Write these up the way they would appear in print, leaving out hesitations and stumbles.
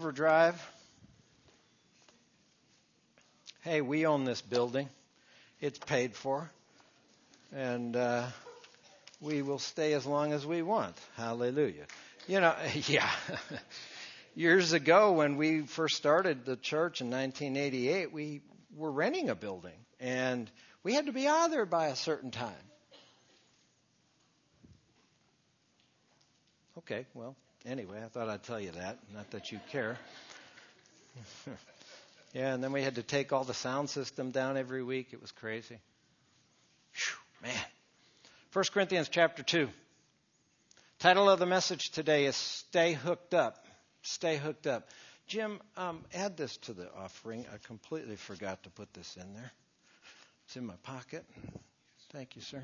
Silver Drive. Hey, we own this building. It's paid for. And we will stay as long as we want. Hallelujah. You know, yeah. Years ago when we first started the church in 1988, we were renting a building. And we had to be out of there by a certain time. Okay, well, anyway, I thought I'd tell you that. Not that you care. Yeah, and then we had to take all the sound system down every week. It was crazy. Whew, man. 1 Corinthians chapter 2. Title of the message today is Stay Hooked Up. Stay hooked up. Jim, add this to the offering. I completely forgot to put this in there. It's in my pocket. Thank you, sir.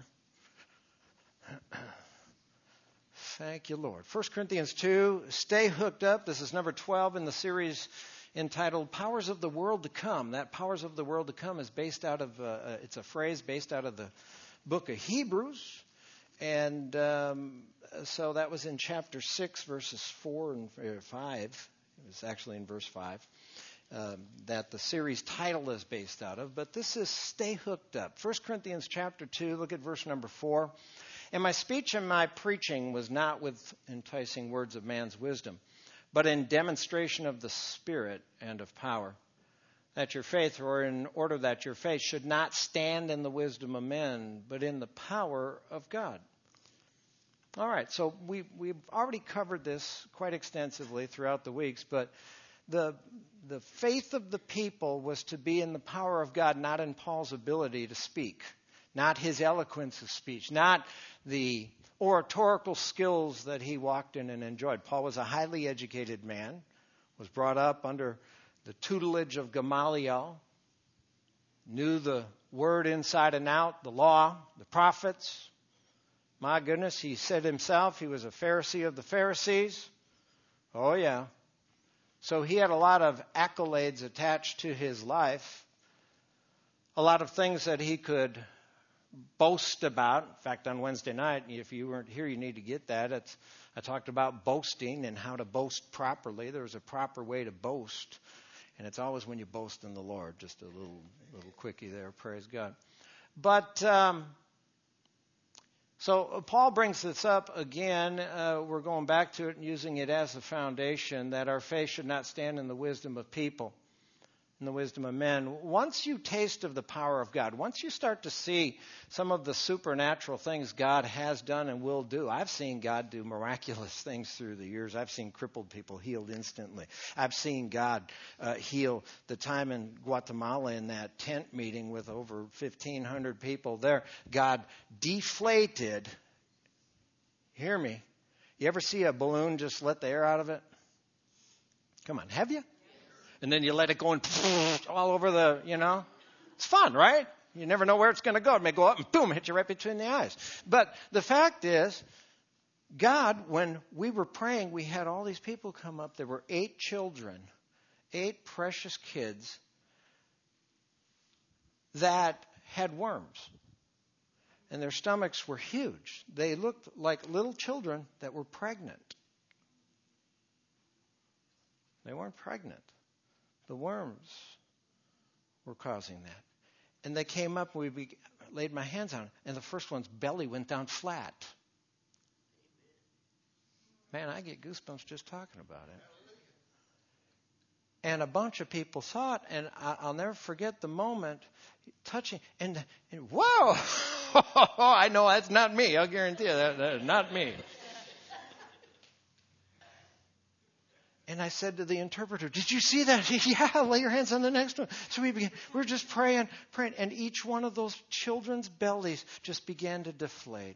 Thank you, Lord. 1 Corinthians 2, Stay Hooked Up. This is number 12 in the series entitled Powers of the World to Come. That Powers of the World to Come is based out of, it's a phrase based out of the book of Hebrews. And so that was in chapter 6, verses 4 and 5. It was actually in verse 5 that the series title is based out of. But this is Stay Hooked Up. 1 Corinthians chapter 2, look at verse number 4. And my speech and my preaching was not with enticing words of man's wisdom, but in demonstration of the Spirit and of power, that your faith, or in order that your faith should not stand in the wisdom of men, but in the power of God. All right, so we've already covered this quite extensively throughout the weeks, but the faith of the people was to be in the power of God, not in Paul's ability to speak, not his eloquence of speech, not the oratorical skills that he walked in and enjoyed. Paul was a highly educated man, was brought up under the tutelage of Gamaliel, knew the word inside and out, the law, the prophets. My goodness, he said himself he was a Pharisee of the Pharisees. Oh, yeah. So he had a lot of accolades attached to his life, a lot of things that he could boast about. In fact, on Wednesday night, if you weren't here, you need to get that. I talked about boasting and how to boast properly. There's a proper way to boast, and it's always when you boast in the Lord. Just a little quickie there, praise God. But so Paul brings this up again. We're going back to it and using it as a foundation that our faith should not stand in the wisdom of people, in the wisdom of men. Once you taste of the power of God, once you start to see some of the supernatural things God has done and will do. I've seen God do miraculous things through the years. I've seen crippled people healed instantly. I've seen God heal the time in Guatemala in that tent meeting with over 1,500 people there. God deflated. Hear me. You ever see a balloon just let the air out of it? Come on, have you? And then you let it go and all over the, It's fun, right? You never know where it's going to go. It may go up and boom, hit you right between the eyes. But the fact is, God, when we were praying, we had all these people come up. There were 8 children, 8 precious kids that had worms. And their stomachs were huge. They looked like little children that were pregnant. They weren't pregnant. The worms were causing that. And they came up, and we laid my hands on it, and the first one's belly went down flat. Man, I get goosebumps just talking about it. And a bunch of people saw it, and I'll never forget the moment touching, and whoa! I know that's not me. I'll guarantee you that's not me. And I said to the interpreter, did you see that? Yeah, lay your hands on the next one. So we're just praying, and each one of those children's bellies just began to deflate.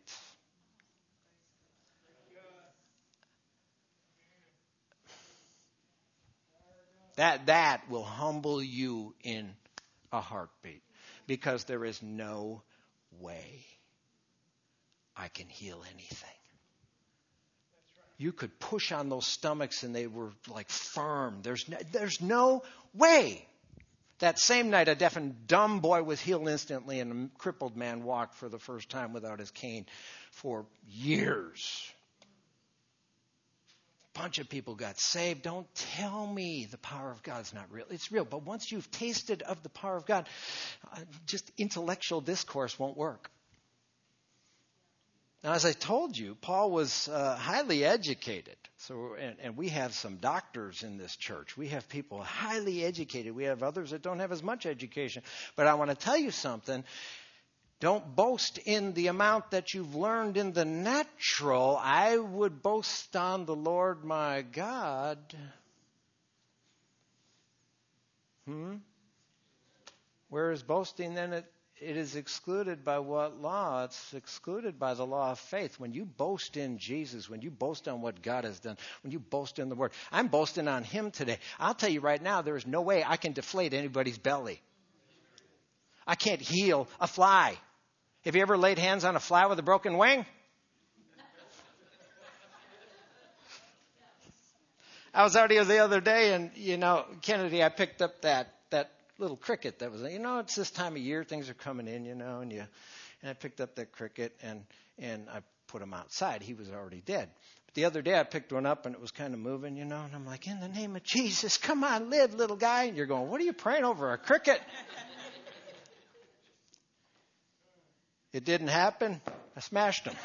That will humble you in a heartbeat, because there is no way I can heal anything. You could push on those stomachs and they were like firm. There's no way. That same night, a deaf and dumb boy was healed instantly, and a crippled man walked for the first time without his cane for years. bunch of people got saved. Don't tell me the power of God is not real. It's real. But once you've tasted of the power of God, just intellectual discourse won't work. Now, as I told you, Paul was highly educated. And we have some doctors in this church. We have people highly educated. We have others that don't have as much education. But I want to tell you something. Don't boast in the amount that you've learned in the natural. I would boast on the Lord my God. Where is boasting then? It is excluded by what law? It's excluded by the law of faith. When you boast in Jesus, when you boast on what God has done, when you boast in the Word. I'm boasting on Him today. I'll tell you right now, there is no way I can deflate anybody's belly. I can't heal a fly. Have you ever laid hands on a fly with a broken wing? I was out here the other day, and, Kennedy, I picked up that little cricket that was, it's this time of year, things are coming in, and I picked up that cricket, and I put him outside. He was already dead. But the other day I picked one up, and it was kind of moving, and I'm like, in the name of Jesus, come on, live, little guy. And you're going, what are you praying over, a cricket? It didn't happen. I smashed him.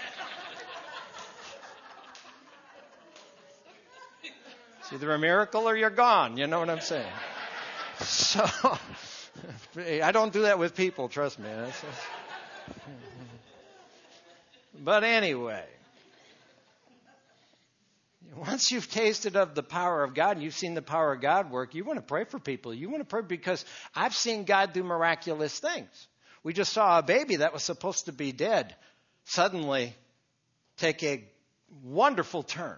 It's either a miracle or you're gone. You know what I'm saying? So, I don't do that with people, trust me. But anyway, once you've tasted of the power of God and you've seen the power of God work, you want to pray for people. You want to pray because I've seen God do miraculous things. We just saw a baby that was supposed to be dead suddenly take a wonderful turn.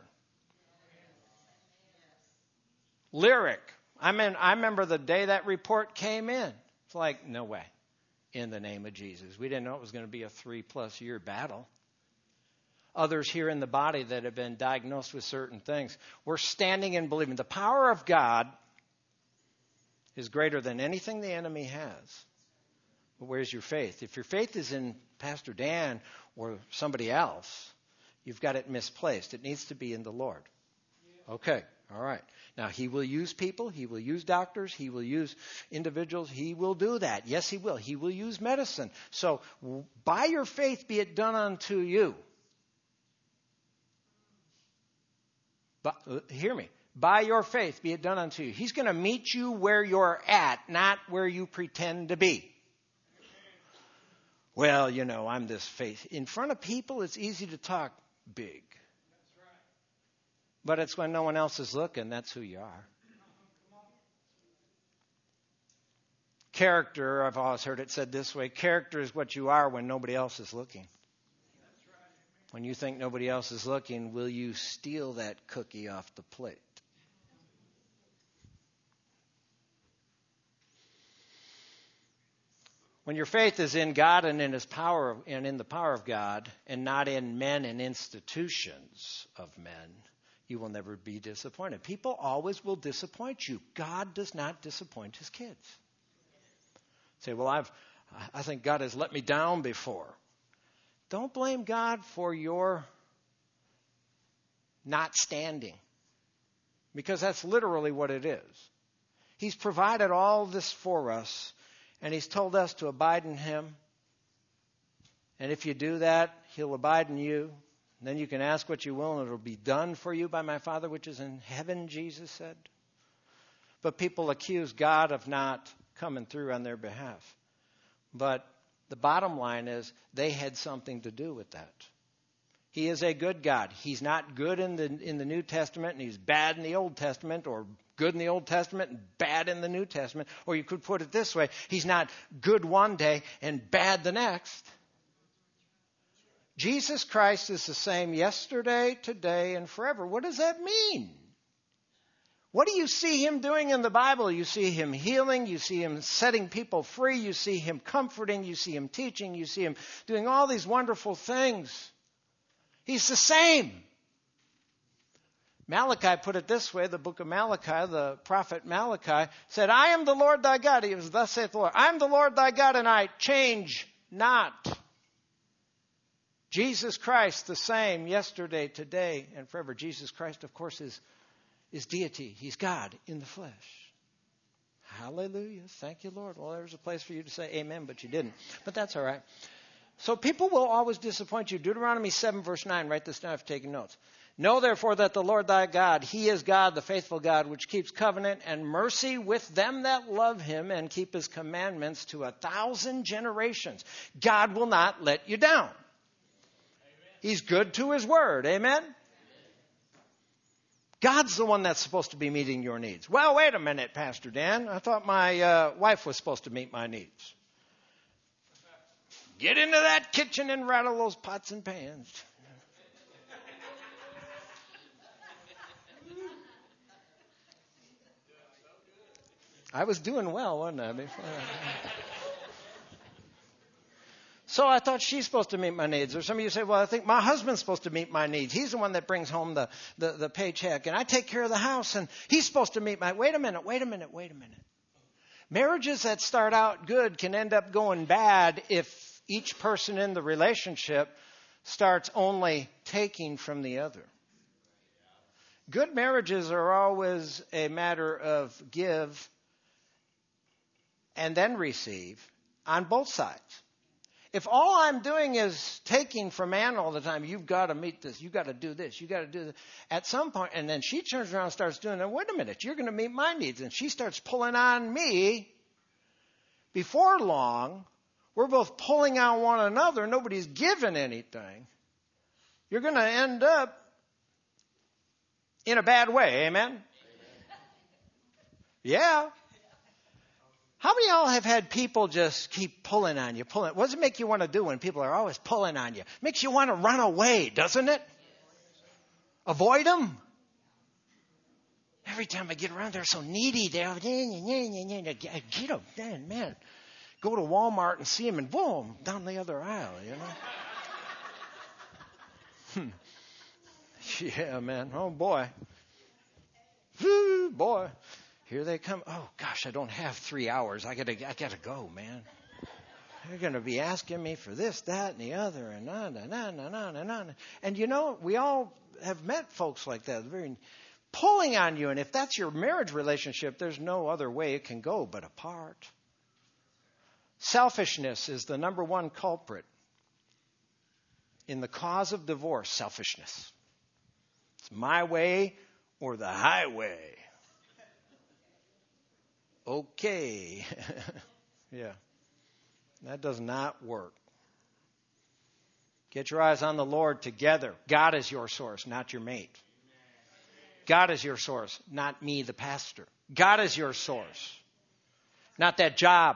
Lyric. I remember the day that report came in. It's like, no way. In the name of Jesus. We didn't know it was going to be a 3+ year battle. Others here in the body that have been diagnosed with certain things. We're standing and believing. The power of God is greater than anything the enemy has. But where's your faith? If your faith is in Pastor Dan or somebody else, you've got it misplaced. It needs to be in the Lord. Okay, all right. Now, He will use people. He will use doctors. He will use individuals. He will do that. Yes, He will. He will use medicine. So, by your faith be it done unto you. But hear me. By your faith be it done unto you. He's going to meet you where you're at, not where you pretend to be. Well, I'm this faith. In front of people, it's easy to talk big. But it's when no one else is looking, that's who you are. Character, I've always heard it said this way, character is what you are when nobody else is looking. When you think nobody else is looking, will you steal that cookie off the plate? When your faith is in God and in His power and in the power of God and not in men and institutions of men, you will never be disappointed. People always will disappoint you. God does not disappoint His kids. Say, well, I think God has let me down before. Don't blame God for your not standing, because that's literally what it is. He's provided all this for us, and He's told us to abide in Him. And if you do that, He'll abide in you. Then you can ask what you will, and it'll be done for you by my Father which is in heaven, Jesus said. But people accuse God of not coming through on their behalf. But the bottom line is they had something to do with that. He is a good God. He's not good in the New Testament, and He's bad in the Old Testament, or good in the Old Testament and bad in the New Testament. Or you could put it this way. He's not good one day and bad the next. Jesus Christ is the same yesterday, today, and forever. What does that mean? What do you see Him doing in the Bible? You see Him healing. You see Him setting people free. You see Him comforting. You see Him teaching. You see Him doing all these wonderful things. He's the same. Malachi put it this way. The book of Malachi, the prophet Malachi said, I am the Lord thy God. He was, thus saith the Lord. I am the Lord thy God, and I change not. Jesus Christ, the same yesterday, today, and forever. Jesus Christ, of course, is deity. He's God in the flesh. Hallelujah. Thank you, Lord. Well, there's a place for you to say amen, but you didn't. But that's all right. So people will always disappoint you. Deuteronomy 7, verse 9. Write this down if you're taking notes. Know therefore that the Lord thy God, he is God, the faithful God, which keeps covenant and mercy with them that love him and keep his commandments to 1,000 generations. God will not let you down. Amen. He's good to his word. Amen? God's the one that's supposed to be meeting your needs. Well, wait a minute, Pastor Dan. I thought my wife was supposed to meet my needs. Get into that kitchen and rattle those pots and pans. I was doing well, wasn't I? Before. So I thought she's supposed to meet my needs. Or some of you say, well, I think my husband's supposed to meet my needs. He's the one that brings home the paycheck. And I take care of the house. And he's supposed to meet my... Wait a minute. Marriages that start out good can end up going bad if each person in the relationship starts only taking from the other. Good marriages are always a matter of give and then receive on both sides. If all I'm doing is taking from man all the time, you've got to meet this, you've got to do this, you've got to do this. At some point, and then she turns around and starts doing it. Wait a minute, you're going to meet my needs. And she starts pulling on me. Before long, we're both pulling on one another. Nobody's given anything. You're going to end up in a bad way. Amen? Yeah. How many of y'all have had people just keep pulling on you? What does it make you want to do when people are always pulling on you? It makes you want to run away, doesn't it? Avoid them. Every time I get around, they're so needy. They're get them, man. Go to Walmart and see them, and boom, down the other aisle. Yeah, man. Oh boy. Woo, boy. Here they come. Oh, gosh, I don't have 3 hours. I gotta go, man. They're going to be asking me for this, that, and the other, and on and on and on and on. And we all have met folks like that, very pulling on you. And if that's your marriage relationship, there's no other way it can go but apart. Selfishness is the number one culprit in the cause of divorce. Selfishness. It's my way or the highway. Okay. Yeah. That does not work. Get your eyes on the Lord together. God is your source, not your mate. God is your source, not me, the pastor. God is your source, not that job.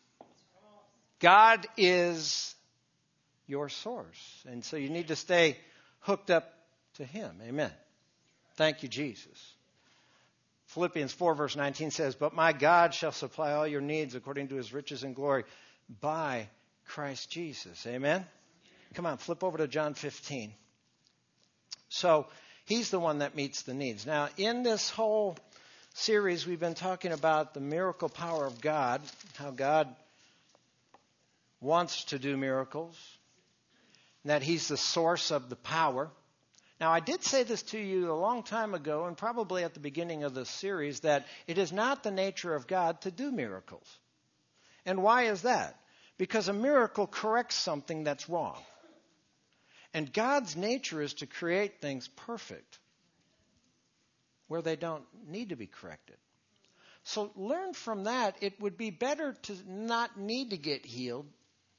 God is your source. And so you need to stay hooked up to him. Amen. Thank you, Jesus. Philippians 4 verse 19 says, but my God shall supply all your needs according to his riches and glory by Christ Jesus. Amen? Come on, flip over to John 15. So he's the one that meets the needs. Now, in this whole series, we've been talking about the miracle power of God, how God wants to do miracles, and that he's the source of the power. Now, I did say this to you a long time ago, and probably at the beginning of this series, that it is not the nature of God to do miracles. And why is that? Because a miracle corrects something that's wrong. And God's nature is to create things perfect where they don't need to be corrected. So learn from that. It would be better to not need to get healed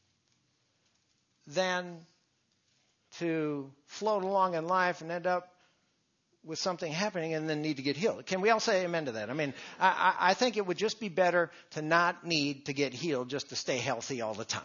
than to float along in life and end up with something happening and then need to get healed. Can we all say amen to that? I mean, I think it would just be better to not need to get healed just to stay healthy all the time.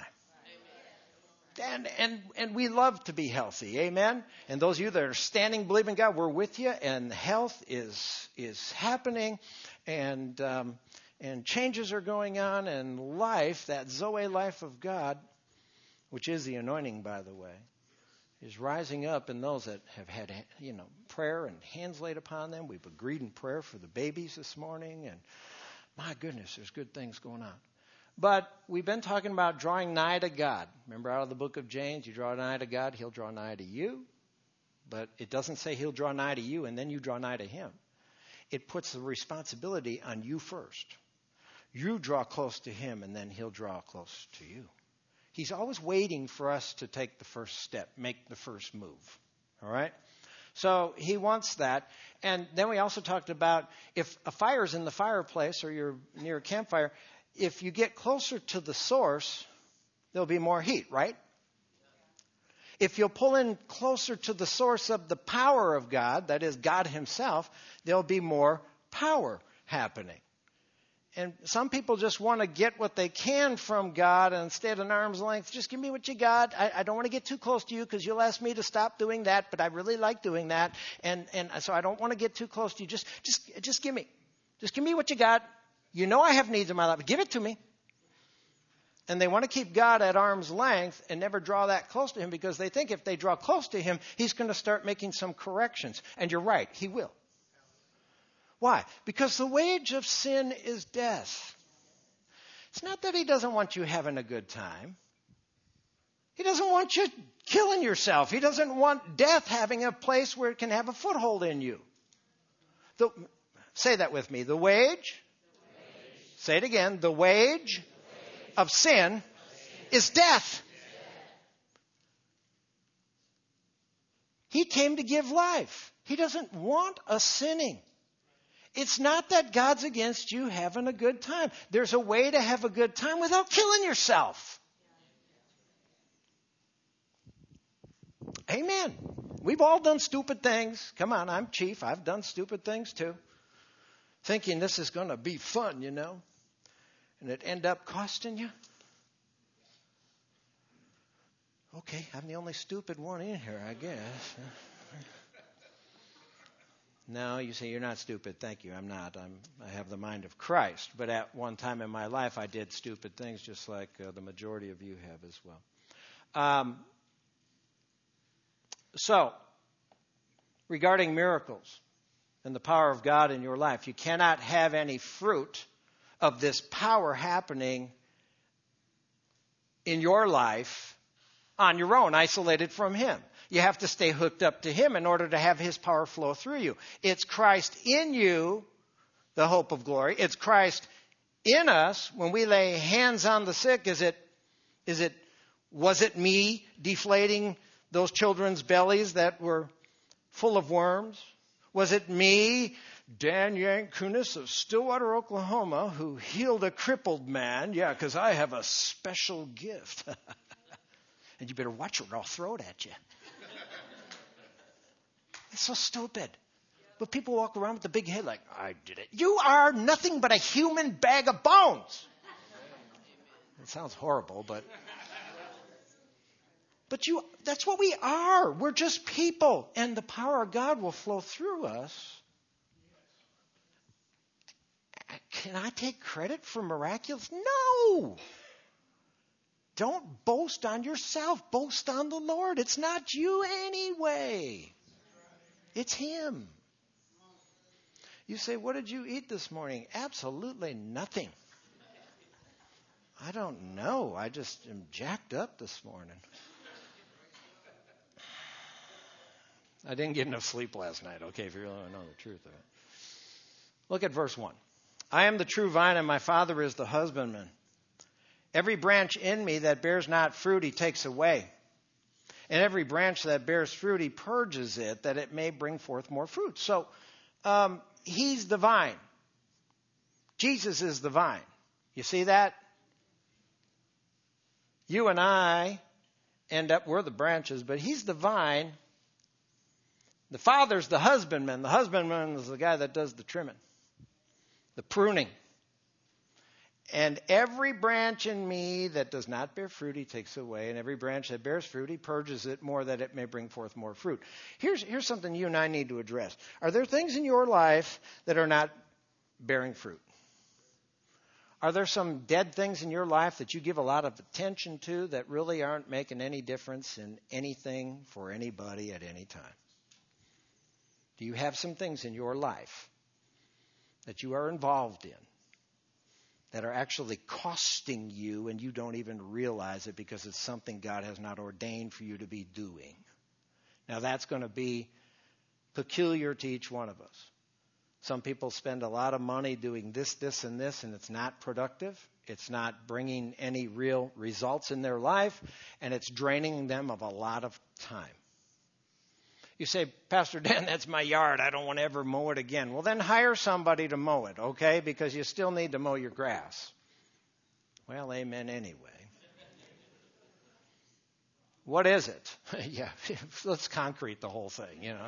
And we love to be healthy. Amen. And those of you that are standing, believing God, we're with you. And health is happening, and changes are going on, and life, that Zoe life of God, which is the anointing, by the way, is rising up in those that have had, prayer and hands laid upon them. We've agreed in prayer for the babies this morning, and my goodness, there's good things going on. But we've been talking about drawing nigh to God. Remember out of the book of James, you draw nigh to God, he'll draw nigh to you. But it doesn't say he'll draw nigh to you and then you draw nigh to him. It puts the responsibility on you first. You draw close to him and then he'll draw close to you. He's always waiting for us to take the first step, make the first move. All right? So he wants that. And then we also talked about if a fire's in the fireplace or you're near a campfire, if you get closer to the source, there'll be more heat, right? If you'll pull in closer to the source of the power of God, that is God himself, there'll be more power happening. And some people just want to get what they can from God and stay at an arm's length. Just give me what you got. I don't want to get too close to you because you'll ask me to stop doing that, but I really like doing that. And so I don't want to get too close to you. Just give me. Just give me what you got. You know I have needs in my life. Give it to me. And they want to keep God at arm's length and never draw that close to him because they think if they draw close to him, he's going to start making some corrections. And you're right, he will. Why? Because the wage of sin is death. It's not that he doesn't want you having a good time. He doesn't want you killing yourself. He doesn't want death having a place where it can have a foothold in you. Say that with me. The wage. Say it again. The wage of sin is death. He came to give life. He doesn't want us sinning. It's not that God's against you having a good time. There's a way to have a good time without killing yourself. Amen. We've all done stupid things. Come on, I'm chief. I've done stupid things too. Thinking this is going to be fun, and it end up costing you. Okay, I'm the only stupid one in here, I guess. No, you say, you're not stupid. Thank you, I'm not. I have the mind of Christ. But at one time in my life, I did stupid things just like the majority of you have as well. So, regarding miracles and the power of God in your life, you cannot have any fruit of this power happening in your life on your own, isolated from him. You have to stay hooked up to him in order to have his power flow through you. It's Christ in you, the hope of glory. It's Christ in us when we lay hands on the sick. Was it me deflating those children's bellies that were full of worms? Was it me, Dan Yankunis of Stillwater, Oklahoma, who healed a crippled man? Yeah, because I have a special gift. And you better watch it or I'll throw it at you. It's so stupid. But people walk around with a big head like, I did it. You are nothing but a human bag of bones. It sounds horrible, but that's what we are. We're just people. And the power of God will flow through us. Can I take credit for miraculous? No. Don't boast on yourself. Boast on the Lord. It's not you anyway. It's him. You say, what did you eat this morning? Absolutely nothing. I don't know. I just am jacked up this morning. I didn't get enough sleep last night, okay, if you really want to know the truth of it. Look at verse 1. I am the true vine, and my Father is the husbandman. Every branch in me that bears not fruit, he takes away. And every branch that bears fruit, he purges it, that it may bring forth more fruit. So, he's the vine. Jesus is the vine. You see that? You and I we're the branches, but he's the vine. The Father's the husbandman. The husbandman is the guy that does the trimming, the pruning. And every branch in me that does not bear fruit, he takes away. And every branch that bears fruit, he purges it more that it may bring forth more fruit. Here's something you and I need to address. Are there things in your life that are not bearing fruit? Are there some dead things in your life that you give a lot of attention to that really aren't making any difference in anything for anybody at any time? Do you have some things in your life that you are involved in that are actually costing you and you don't even realize it because it's something God has not ordained for you to be doing. Now that's going to be peculiar to each one of us. Some people spend a lot of money doing this, this, and this, and it's not productive. It's not bringing any real results in their life, and it's draining them of a lot of time. You say, Pastor Dan, that's my yard. I don't want to ever mow it again. Well, then hire somebody to mow it, okay? Because you still need to mow your grass. Well, amen anyway. What is it? Yeah, let's concrete the whole thing, you know.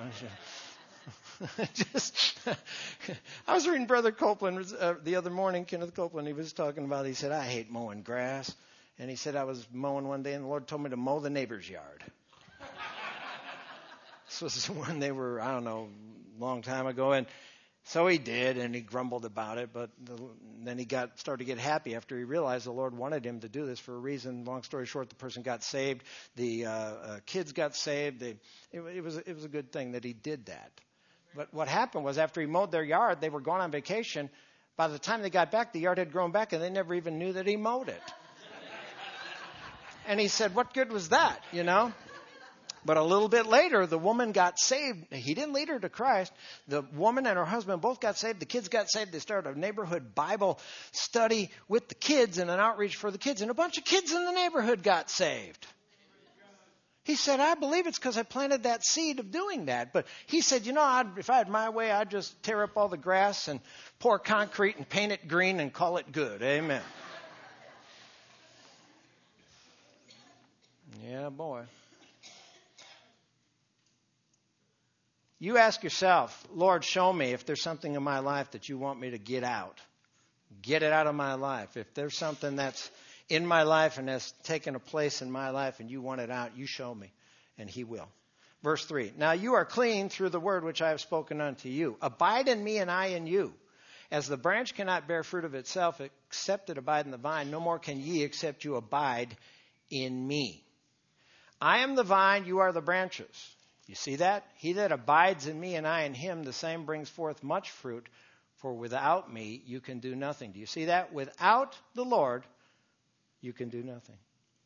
I was reading Brother Copeland the other morning, Kenneth Copeland. He was talking about, he said, I hate mowing grass. And he said, I was mowing one day and the Lord told me to mow the neighbor's yard. This was when they were, I don't know, a long time ago. And so he did, and he grumbled about it. But then he started to get happy after he realized the Lord wanted him to do this for a reason. Long story short, the person got saved. The kids got saved. It was a good thing that he did that. But what happened was after he mowed their yard, they were going on vacation. By the time they got back, the yard had grown back, and they never even knew that he mowed it. And he said, what good was that, you know? But a little bit later, the woman got saved. He didn't lead her to Christ. The woman and her husband both got saved. The kids got saved. They started a neighborhood Bible study with the kids and an outreach for the kids. And a bunch of kids in the neighborhood got saved. He said, I believe it's because I planted that seed of doing that. But he said, you know, if I had my way, I'd just tear up all the grass and pour concrete and paint it green and call it good. Amen. Yeah, boy. You ask yourself, Lord, show me if there's something in my life that you want me to get out. Get it out of my life. If there's something that's in my life and has taken a place in my life and you want it out, you show me, and he will. Verse 3, now you are clean through the word which I have spoken unto you. Abide in me and I in you. As the branch cannot bear fruit of itself except it abide in the vine, no more can ye except you abide in me. I am the vine, you are the branches. You see that? He that abides in me and I in him, the same brings forth much fruit, for without me you can do nothing. Do you see that? Without the Lord, you can do nothing.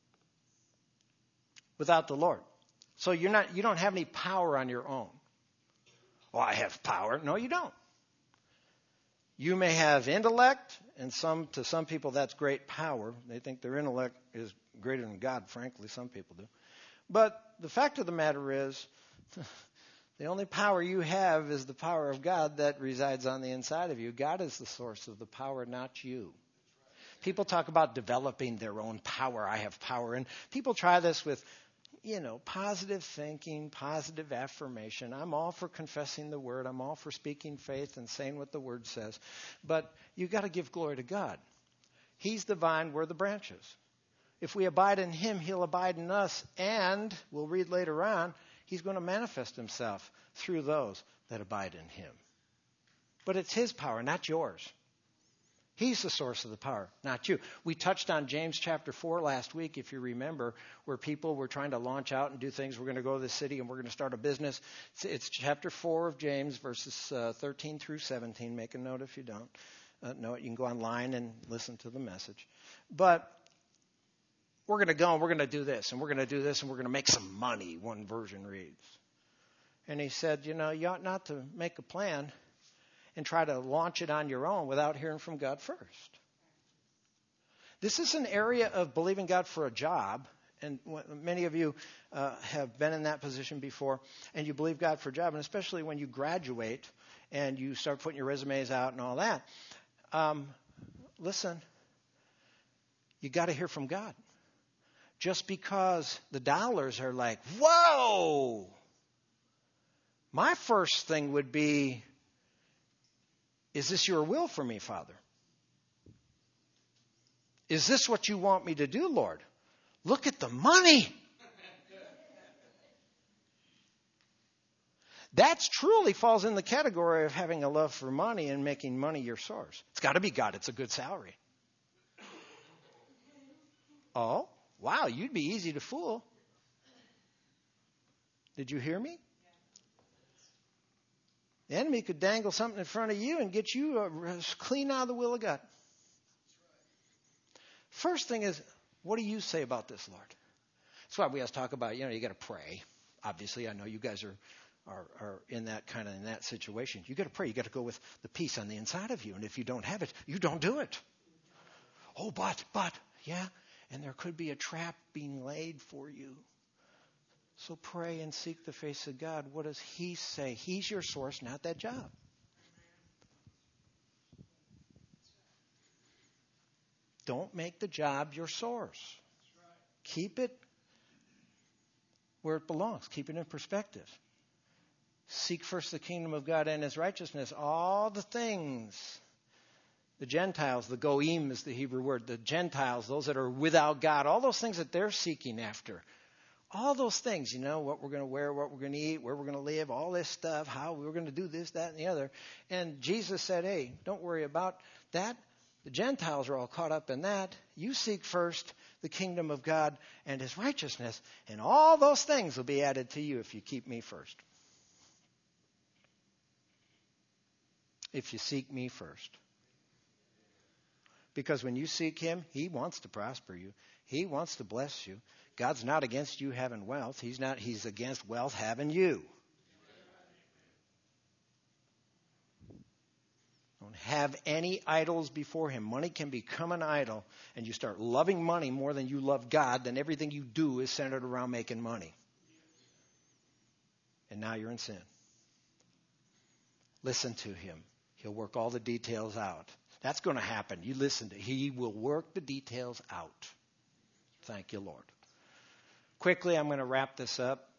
Without the Lord. So you don't have any power on your own. Oh, I have power. No, you don't. You may have intellect, and to some people that's great power. They think their intellect is greater than God, frankly, some people do. But the fact of the matter is, the only power you have is the power of God that resides on the inside of you. God is the source of the power, not you. People talk about developing their own power. I have power. And people try this with, positive thinking, positive affirmation. I'm all for confessing the word. I'm all for speaking faith and saying what the word says. But you've got to give glory to God. He's the vine, we're the branches. If we abide in him, he'll abide in us. And we'll read later on, he's going to manifest himself through those that abide in him. But it's his power, not yours. He's the source of the power, not you. We touched on James chapter 4 last week, if you remember, where people were trying to launch out and do things. We're going to go to the city and we're going to start a business. It's chapter 4 of James, verses 13 through 17. Make a note if you don't know it. You can go online and listen to the message. But we're going to go and we're going to do this and we're going to do this and we're going to make some money, one version reads. And he said, you ought not to make a plan and try to launch it on your own without hearing from God first. This is an area of believing God for a job, and many of you have been in that position before, and you believe God for a job, and especially when you graduate and you start putting your resumes out and all that. Listen, you got to hear from God. Just because the dollars are like, whoa! My first thing would be, is this your will for me, Father? Is this what you want me to do, Lord? Look at the money. That truly falls in the category of having a love for money and making money your source. It's got to be God. It's a good salary. Oh, wow, you'd be easy to fool. Did you hear me? The enemy could dangle something in front of you and get you clean out of the will of God. First thing is, what do you say about this, Lord? That's why we always talk about, you got to pray. Obviously, I know you guys are in that situation. You got to pray. You got to go with the peace on the inside of you. And if you don't have it, you don't do it. Oh, but, yeah. And there could be a trap being laid for you. So pray and seek the face of God. What does He say? He's your source, not that job. Don't make the job your source. Keep it where it belongs. Keep it in perspective. Seek first the kingdom of God and His righteousness. All the things, the Gentiles, the goyim is the Hebrew word, the Gentiles, those that are without God, all those things that they're seeking after. All those things, what we're going to wear, what we're going to eat, where we're going to live, all this stuff, how we're going to do this, that, and the other. And Jesus said, hey, don't worry about that. The Gentiles are all caught up in that. You seek first the kingdom of God and His righteousness, and all those things will be added to you if you keep me first. If you seek me first. Because when you seek Him, He wants to prosper you. He wants to bless you. God's not against you having wealth. He's against wealth having you. Don't have any idols before Him. Money can become an idol, and you start loving money more than you love God, then everything you do is centered around making money. And now you're in sin. Listen to Him. He'll work all the details out. That's going to happen. You listen to Him. He will work the details out. Thank you, Lord. Quickly, I'm going to wrap this up.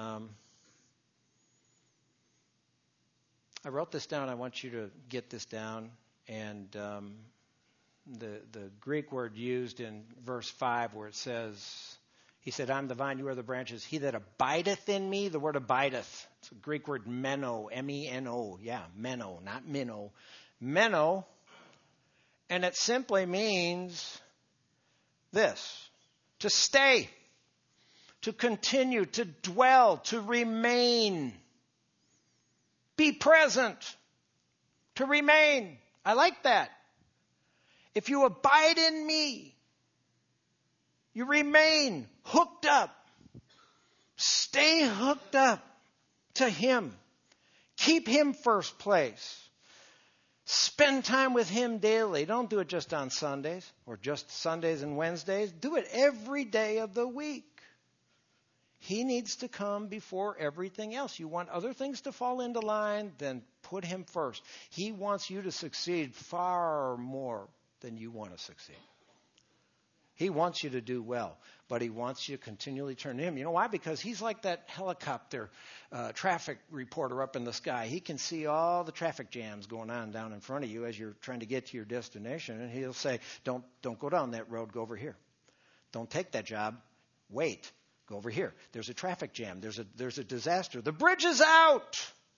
I wrote this down. I want you to get this down. And the Greek word used in verse 5 where it says, He said, I'm the vine, you are the branches. He that abideth in me, the word abideth. It's a Greek word meno, M-E-N-O. Yeah, meno, not minnow. Meno. And it simply means this, to stay, to continue, to dwell, to remain. Be present, to remain. I like that. If you abide in me, you remain hooked up. Stay hooked up to Him. Keep Him first place. Spend time with Him daily. Don't do it just on Sundays or just Sundays and Wednesdays. Do it every day of the week. He needs to come before everything else. You want other things to fall into line, then put Him first. He wants you to succeed far more than you want to succeed. He wants you to do well, but He wants you to continually turn to Him. You know why? Because He's like that helicopter traffic reporter up in the sky. He can see all the traffic jams going on down in front of you as you're trying to get to your destination, and He'll say, don't go down that road, go over here. Don't take that job, wait, go over here. There's a traffic jam, there's a disaster. The bridge is out.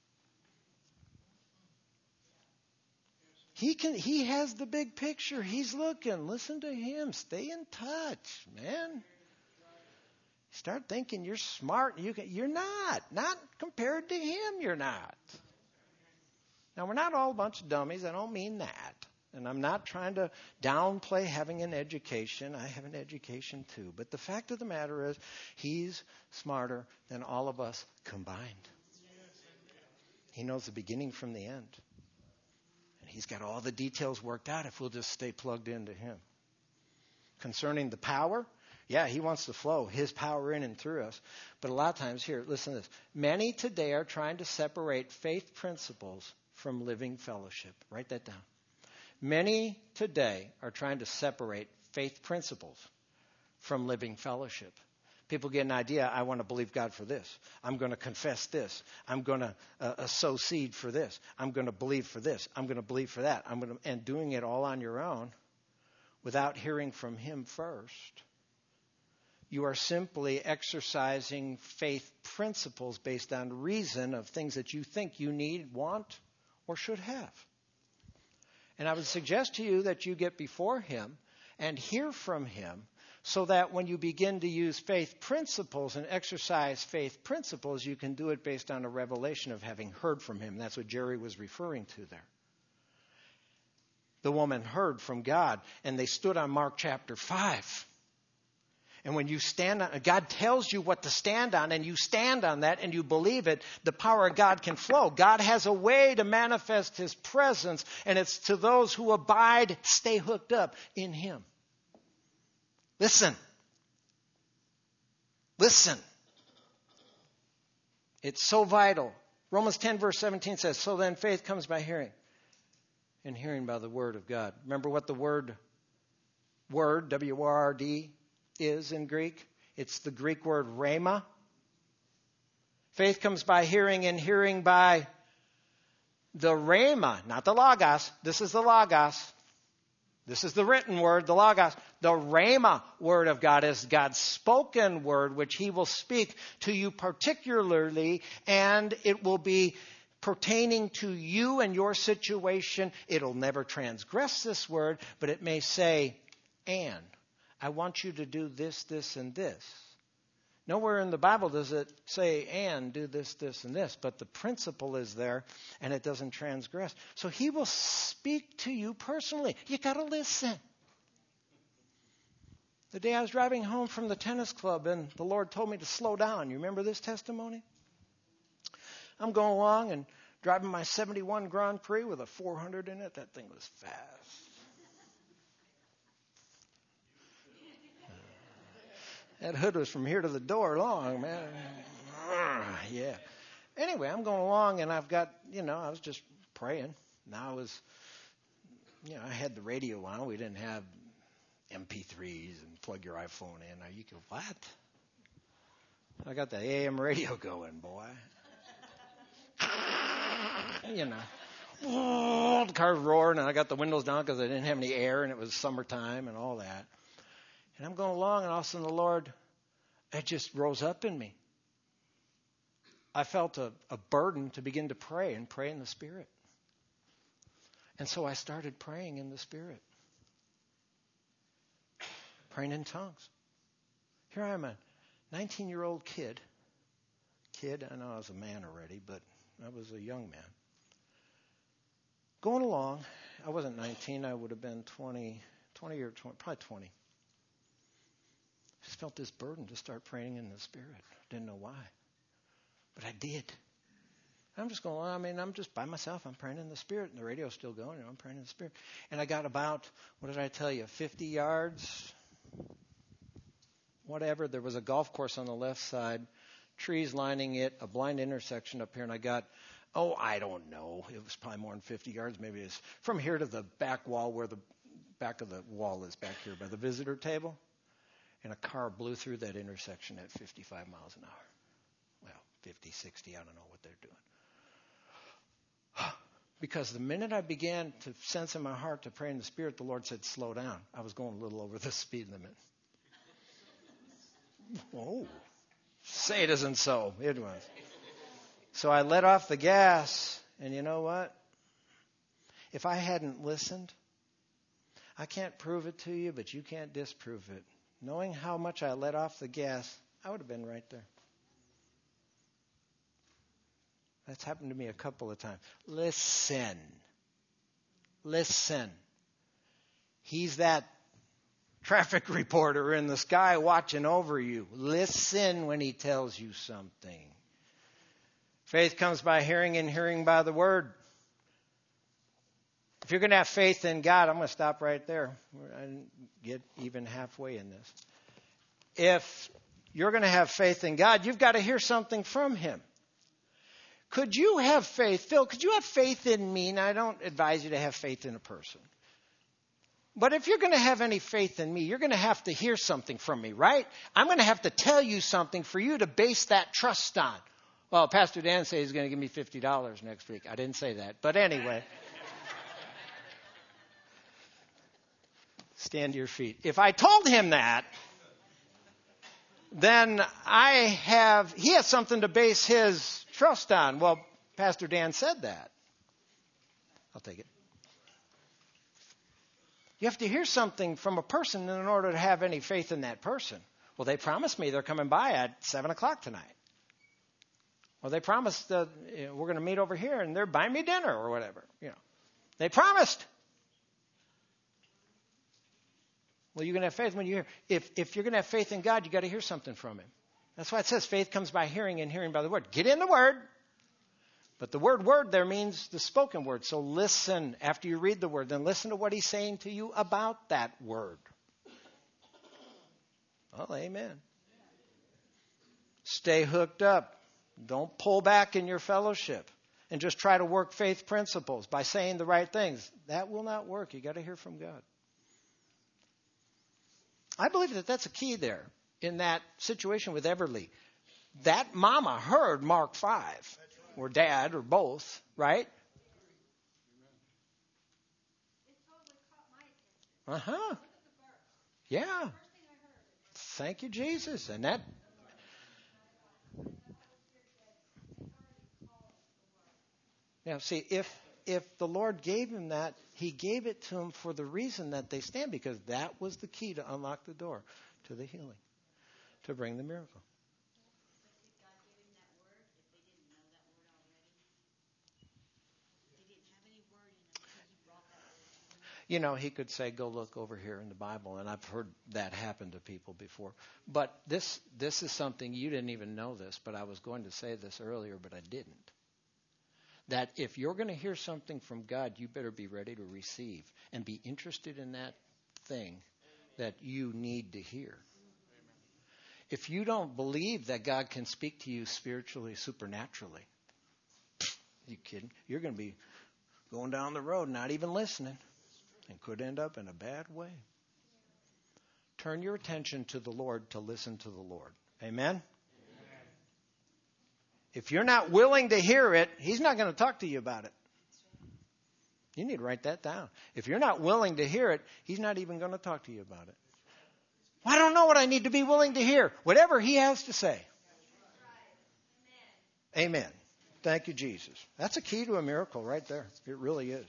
He has the big picture. He's looking. Listen to Him. Stay in touch, man. Start thinking you're smart. You're not. Not compared to Him, you're not. Now, we're not all a bunch of dummies. I don't mean that. And I'm not trying to downplay having an education. I have an education too. But the fact of the matter is, He's smarter than all of us combined. He knows the beginning from the end. He's got all the details worked out if we'll just stay plugged into Him. Concerning the power, yeah, He wants to flow His power in and through us. But a lot of times, here, listen to this. Many today are trying to separate faith principles from living fellowship. Write that down. Many today are trying to separate faith principles from living fellowship. People get an idea, I want to believe God for this. I'm going to confess this. I'm going to sow seed for this. I'm going to believe for this. I'm going to believe for that. And doing it all on your own without hearing from Him first. You are simply exercising faith principles based on reason of things that you think you need, want, or should have. And I would suggest to you that you get before Him and hear from Him, so that when you begin to use faith principles and exercise faith principles, you can do it based on a revelation of having heard from Him. That's what Jerry was referring to there. the woman heard from God, and they stood on Mark chapter 5. And when you stand on, God tells you what to stand on, and you stand on that and you believe it, the power of God can flow. God has a way to manifest His presence, and it's to those who abide, stay hooked up in Him. Listen. Listen. It's so vital. Romans 10 verse 17 says, so then faith comes by hearing, and hearing by the word of God. Remember what the word, W-O-R-D, is in Greek? It's the Greek word rhema. Faith comes by hearing, and hearing by the rhema, not the logos. This is the logos. This is the written word, the logos. The rhema word of God is God's spoken word, which He will speak to you particularly, and it will be pertaining to you and your situation. It'll never transgress this word, but it may say, and I want you to do this, this, and this. Nowhere in the Bible does it say, and do this, this, and this. But the principle is there, and it doesn't transgress. So He will speak to you personally. You got to listen. The day I was driving home from the tennis club, and the Lord told me to slow down. You remember this testimony? I'm going along and driving my 71 Grand Prix with a 400 in it. That thing was fast. That hood was from here to the door long, man. Yeah. Anyway, I'm going along, and I've got, I was just praying. Now I was, I had the radio on. We didn't have MP3s and plug your iPhone in. Now you go, what? I got the AM radio going, boy. The car's roaring, and I got the windows down because I didn't have any air, and it was summertime and all that. And I'm going along, and all of a sudden the Lord, it just rose up in me. I felt a burden to begin to pray and pray in the Spirit. And so I started praying in the Spirit. Praying in tongues. Here I am, a 19-year-old kid. I know I was a man already, but I was a young man. Going along, I wasn't 19, I would have been 20 or 20, probably 20. I just felt this burden to start praying in the Spirit. Didn't know why. But I did. I'm just going, I'm just by myself. I'm praying in the Spirit, and the radio's still going, and I'm praying in the Spirit. And I got about, 50 yards, whatever. There was a golf course on the left side, trees lining it, a blind intersection up here, and I got, I don't know. It was probably more than 50 yards. Maybe it's from here to the back wall where the back of the wall is back here by the visitor table. And a car blew through that intersection at 55 miles an hour. Well, 50, 60, I don't know what they're doing. Because the minute I began to sense in my heart to pray in the Spirit, the Lord said, slow down. I was going a little over the speed limit. Whoa. Say it isn't so. It was. So I let off the gas, and you know what? If I hadn't listened, I can't prove it to you, but you can't disprove it. Knowing how much I let off the gas, I would have been right there. That's happened to me a couple of times. Listen. He's that traffic reporter in the sky watching over you. Listen when He tells you something. Faith comes by hearing, and hearing by the word. If you're going to have faith in God, I'm going to stop right there. I didn't get even halfway in this. If you're going to have faith in God, you've got to hear something from Him. Could you have faith? Phil, could you have faith in me? Now, I don't advise you to have faith in a person. But if you're going to have any faith in me, you're going to have to hear something from me, right? I'm going to have to tell you something for you to base that trust on. Well, Pastor Dan says he's going to give me $50 next week. I didn't say that. But anyway. Stand to your feet. If I told him that, then he has something to base his trust on. Well, Pastor Dan said that. I'll take it. You have to hear something from a person in order to have any faith in that person. Well, they promised me they're coming by at 7 o'clock tonight. Well, they promised that we're going to meet over here and they're buying me dinner or whatever. They promised. Well, you're going to have faith when you hear. If you're going to have faith in God, you got to hear something from him. That's why it says faith comes by hearing and hearing by the word. Get in the word. But the word there means the spoken word. So listen after you read the word. Then listen to what he's saying to you about that word. Well, amen. Stay hooked up. Don't pull back in your fellowship and just try to work faith principles by saying the right things. That will not work. You got to hear from God. I believe that that's a key there in that situation with Everly. That mama heard Mark 5, or dad, or both, right? Uh-huh. Yeah. Thank you, Jesus. And that... Now, see, if the Lord gave him that, he gave it to him for the reason that they stand, because that was the key to unlock the door to the healing, to bring the miracle. You know, he could say, go look over here in the Bible, and I've heard that happen to people before. But this is something, you didn't even know this, but I was going to say this earlier, but I didn't. That if you're going to hear something from God, you better be ready to receive and be interested in that thing that you need to hear. If you don't believe that God can speak to you spiritually, supernaturally, you kidding? You're going to be going down the road, not even listening, and could end up in a bad way. Turn your attention to the Lord to listen to the Lord. Amen? If you're not willing to hear it, he's not going to talk to you about it. You need to write that down. If you're not willing to hear it, he's not even going to talk to you about it. Well, I don't know what I need to be willing to hear. Whatever he has to say. Amen. Thank you, Jesus. That's a key to a miracle right there. It really is.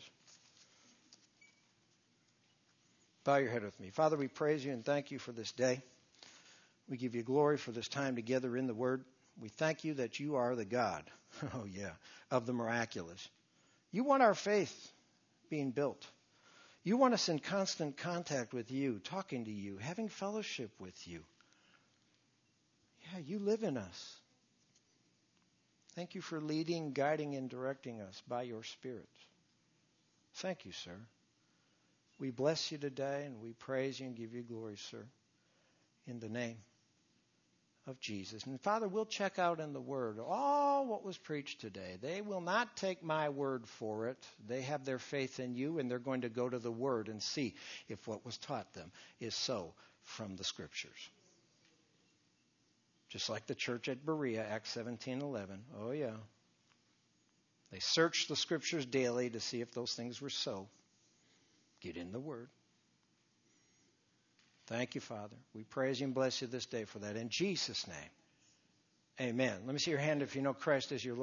Bow your head with me. Father, we praise you and thank you for this day. We give you glory for this time together in the Word. We thank you that you are the God, of the miraculous. You want our faith being built. You want us in constant contact with you, talking to you, having fellowship with you. Yeah, you live in us. Thank you for leading, guiding, and directing us by your Spirit. Thank you, sir. We bless you today and we praise you and give you glory, sir, in the name of Jesus. And Father, we'll check out in the Word all what was preached today. They will not take my word for it. They have their faith in you, and they're going to go to the Word and see if what was taught them is so from the Scriptures. Just like the church at Berea, Acts 17:11. Oh, yeah. They searched the Scriptures daily to see if those things were so. Get in the Word. Thank you, Father. We praise you and bless you this day for that. In Jesus' name, amen. Let me see your hand if you know Christ as your Lord.